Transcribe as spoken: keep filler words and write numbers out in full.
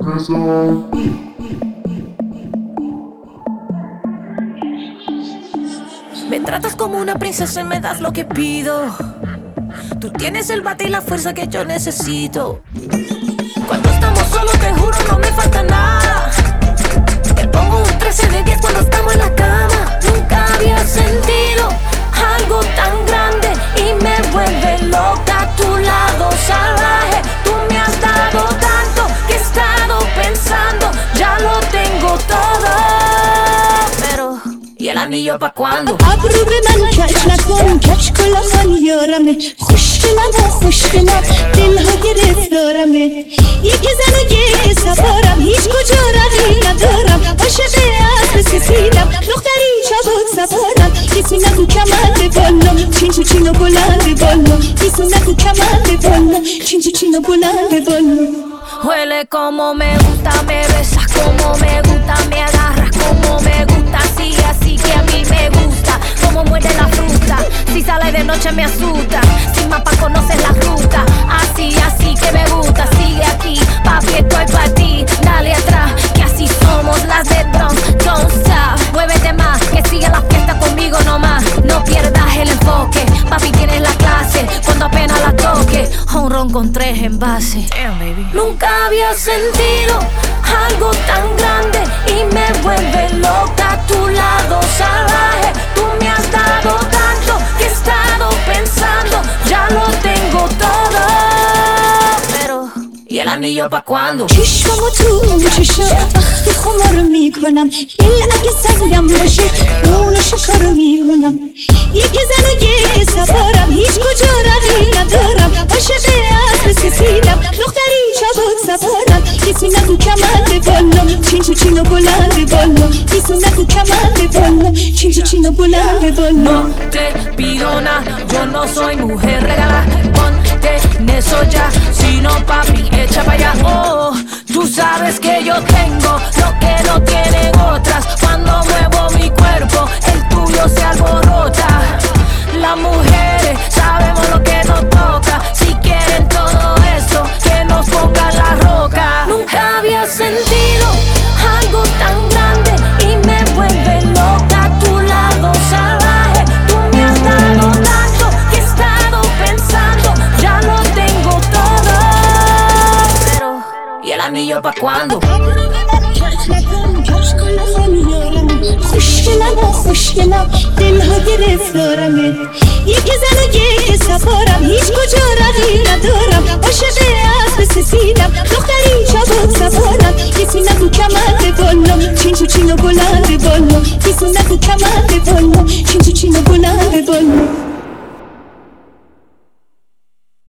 Me tratas como una princesa y me das lo que pido. Tú tienes el bate y la fuerza que yo necesito. Cuando estamos solos te juro no me falta nada. Te pongo un trece de diez cuando estamos en la cama. Nunca había sentido algo tan grande y me vuelve loca a tu lado salvaje. Tú me has dado tanto que he estado pensando, ya lo tengo todo. Pero, ¿y el anillo pa' cuándo? ابرو به من کج نکن کج کلافان یارمه خوشگلم و خوشگلم دلها گرفتارمه یک زن و یک سوارم هیچ کجا روی ندارم عاشق اسب سفیدم دختری چابک سوارم کسی نگو کمند بالا چین چو چین و بلند بالا کسی نگو کمند بالا چین چو چین و بلند بالا Huele como me gusta, me besas como me gusta, me agarras como me gusta, así, así que a mí me gusta, como muerde la fruta, si sale de noche me asusta, sin mapa conoces la ruta, así, así que me gusta, sigue aquí, papi estoy pa' ti, dale atrás, que así somos las de Bronx, don't stop, muévete más, que sigue la fiesta conmigo nomás, no pierdas el enfoque, papi tienes la clase, cuando apenas la toque, un ron con tres envases. Damn, baby. Nunca había sentido algo tan grande y me vuelve loca a tu lado salvaje. Tú me has dado tanto que he estado pensando, ya lo tengo todo. Pero, ¿y el anillo pa' cuándo? چشمامو تو چشم وقتی خمارو میکنم دل اگه سنگم باشه اونو شکارو میکنم یک زن و یک سوارم هیچ کجا روی ندارم عاشق اسب سفیدم دختری چابک سوارم کسی نگو کمند بالا چین چو چین و بلند بالا کسی نگو کمند بالا چین چو چین و بلند بالا No te pido nada, yo no soy mujer regala, ponte en eso ya, si no papi echa pa' allá. Oh, tú sabes que yo tengo lo que no tienen otras, cuando muevo mi cuerpo el tuyo se alborota. Las mujeres sabemos lo que nos toca, si quieren todo eso que nos pongan la roca. Nunca había sentido algo tan grande y me vuelve loca a tu lado salvaje. Tú me has dado tanto que he estado pensando, ya lo tengo todo. Pero, ¿y el anillo pa' cuándo? خوشگلم و خوشگلم دلها گرفتارمه یک زن و یک سوارم هیچ کجا روی ندارم عاشق اسب سفیدم دختری چابک سوارم کسی نگو کمند بالا چین چو چین و بلند بالا کسی نگو کمند بالا چین چو چین و